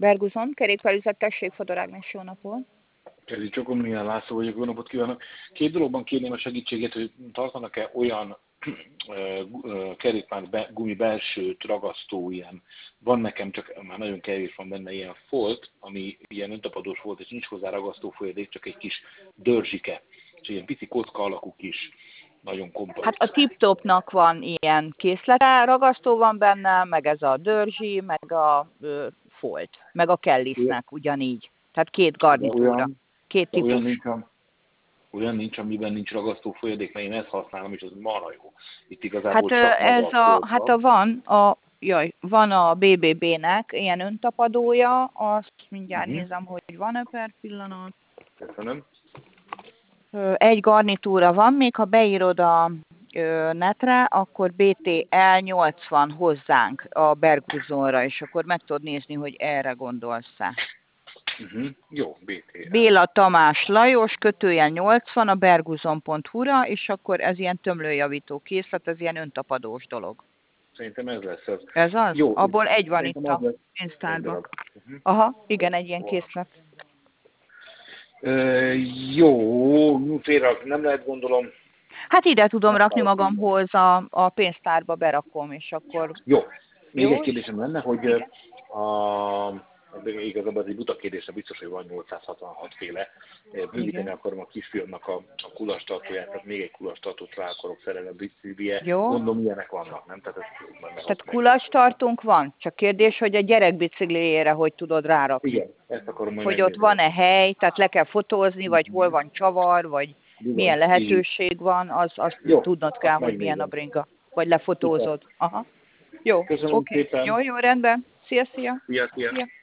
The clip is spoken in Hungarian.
Berguzon, kerékpárüzlet, tessék, Fodor Ágnes, jó napot! Kezi Csokomilyen László vagyok, jó napot kívánok! Két dologban kérném a segítséget, hogy tartanak-e olyan kerékpár gumi belsőt ragasztó ilyen. Van nekem, csak már nagyon kevés van benne ilyen folt, ami ilyen öntapadós volt, és nincs hozzá ragasztó folyadék, csak egy kis dörzsike. És ilyen pici kocka alakú kis, nagyon kompakt. Hát a Tip-Topnak van ilyen készlete, ragasztó van benne, meg ez a dörzsi, meg a folt, meg a Kellisnek ugyanígy. Tehát két garnitúra, két de típus. olyan nincs, amiben nincs ragasztó folyadék, mert én ezt használom, és az marha jó. Itt igazából van a BBB-nek ilyen öntapadója, azt mindjárt nézem, hogy van-e per pillanat. Köszönöm. Egy garnitúra van, még ha beírod a netre, akkor BTL 80 hozzánk a Berguzonra, és akkor meg tudod nézni, hogy erre gondolsz-e. Jó, BTL. Béla Tamás Lajos, kötőjel 80 a berguzon.hu-ra, és akkor ez ilyen tömlőjavító készlet, ez ilyen öntapadós dolog. Szerintem ez lesz az. Ez az? Jó, abból egy van itt a pénztárban. Aha, igen, egy ilyen készlet. Jó, félre nem lehet, gondolom. Hát ide tudom rakni magamhoz, a pénztárba berakom, és akkor... Jó, még egy kérdésem lenne, hogy igazából ez egy buta kérdésre biztos, hogy van 866 féle. Bővíteni akarom a kisfiamnak a kulastartóját, tehát még egy kulastartót rá akarok szerelni a biciklibe. Gondolom, ilyenek vannak, nem? Tehát kulastartónk van, csak kérdés, hogy a gyerek bicikliére hogy tudod rárakni. Igen, ezt akarom majd hogy ott van-e hely, tehát le kell fotózni, vagy hol van csavar, vagy milyen lehetőség van, azt tudnod kell, hogy milyen a bringa. Vagy lefotózod. Aha. Jó, oké. Jó, rendben. Szia. Szia.